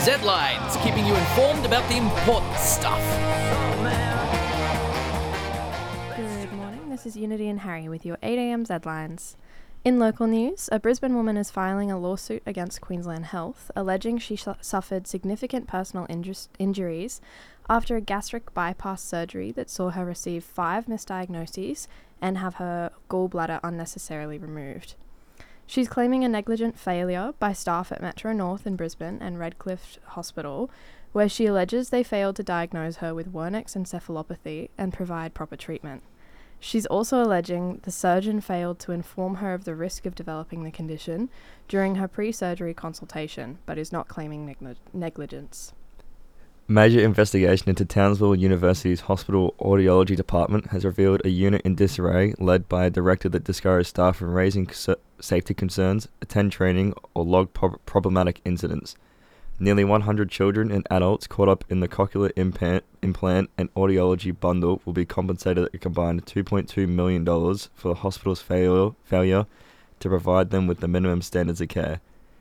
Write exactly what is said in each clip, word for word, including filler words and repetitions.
Z-Lines, keeping you informed about the important stuff. Good morning, this is Unity and Harry with your eight a.m. Z-Lines. In local news, a Brisbane woman is filing a lawsuit against Queensland Health, alleging she su- suffered significant personal inju- injuries after a gastric bypass surgery that saw her receive five misdiagnoses and have her gallbladder unnecessarily removed. She's claiming a negligent failure by staff at Metro North in Brisbane and Redcliffe Hospital, where she alleges they failed to diagnose her with Wernicke's encephalopathy and provide proper treatment. She's also alleging the surgeon failed to inform her of the risk of developing the condition during her pre-surgery consultation, but is not claiming neg- negligence. Major investigation into Townsville University's hospital audiology department has revealed a unit in disarray led by a director that discouraged staff from raising c- safety concerns, attend training, or log pro- problematic incidents. Nearly one hundred children and adults caught up in the cochlear implant, implant and audiology bundle will be compensated a combined two point two million dollars for the hospital's fail- failure to provide them with the minimum standards of care.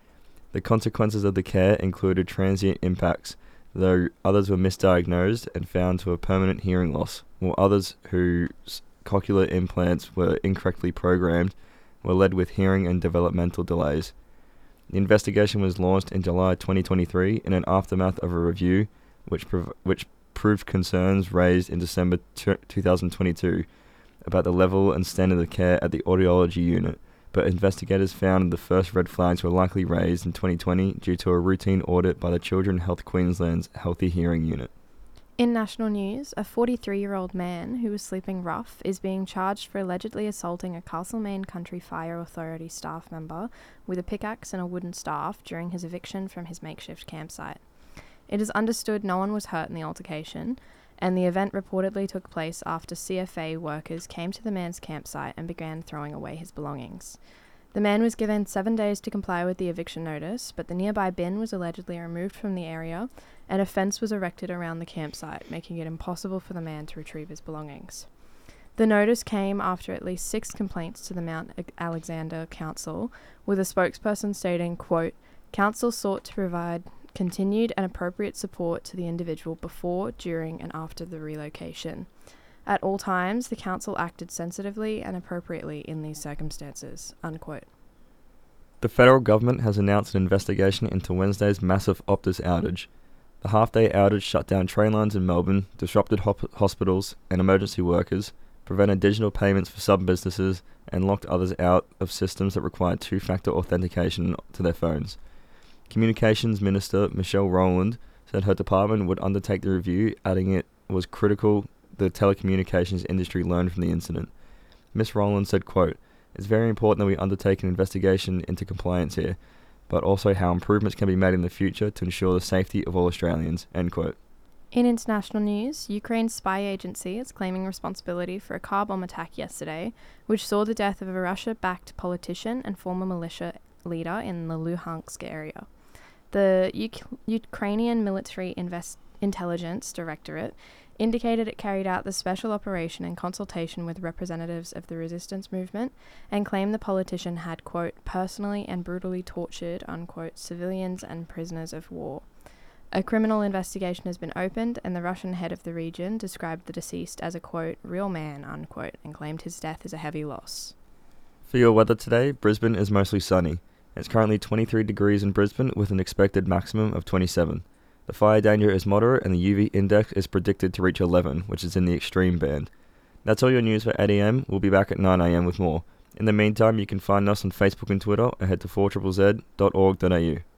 The consequences of the care included transient impacts, though others were misdiagnosed and found to have permanent hearing loss, while others whose cochlear implants were incorrectly programmed were led with hearing and developmental delays. The investigation was launched in July twenty twenty-three in an aftermath of a review which prov- which proved concerns raised in December t- twenty twenty-two about the level and standard of care at the audiology unit, but investigators found the first red flags were likely raised in twenty twenty due to a routine audit by the Children Health Queensland's Healthy Hearing Unit. In national news, a forty-three-year-old man who was sleeping rough is being charged for allegedly assaulting a Castlemaine Country Fire Authority staff member with a pickaxe and a wooden staff during his eviction from his makeshift campsite. It is understood no one was hurt in the altercation, and the event reportedly took place after C F A workers came to the man's campsite and began throwing away his belongings. The man was given seven days to comply with the eviction notice, but the nearby bin was allegedly removed from the area, and a fence was erected around the campsite, making it impossible for the man to retrieve his belongings. The notice came after at least six complaints to the Mount Alexander Council, with a spokesperson stating, quote, "Council sought to provide continued and appropriate support to the individual before, during, and after the relocation. At all times, the council acted sensitively and appropriately in these circumstances," unquote. The federal government has announced an investigation into Wednesday's massive Optus outage. The half-day outage shut down train lines in Melbourne, disrupted hop- hospitals and emergency workers, prevented digital payments for some businesses, and locked others out of systems that required two-factor authentication to their phones. Communications Minister Michelle Rowland said her department would undertake the review, adding it was critical the telecommunications industry learned from the incident. Miz Rowland said, quote, "It's very important that we undertake an investigation into compliance here, but also how improvements can be made in the future to ensure the safety of all Australians," end quote. In international news, Ukraine's spy agency is claiming responsibility for a car bomb attack yesterday, which saw the death of a Russia-backed politician and former militia leader in the Luhansk area. The U- Ukrainian Military Invest- Intelligence Directorate indicated it carried out the special operation in consultation with representatives of the resistance movement and claimed the politician had, quote, "personally and brutally tortured," unquote, civilians and prisoners of war. A criminal investigation has been opened, and the Russian head of the region described the deceased as a, quote, "real man," unquote, and claimed his death is a heavy loss. For your weather today, Brisbane is mostly sunny. It's currently twenty-three degrees in Brisbane with an expected maximum of twenty-seven. The fire danger is moderate and the U V index is predicted to reach eleven, which is in the extreme band. That's all your news for eight a.m. We'll be back at nine a.m. with more. In the meantime, you can find us on Facebook and Twitter and head to four Z Z Z dot org dot a u.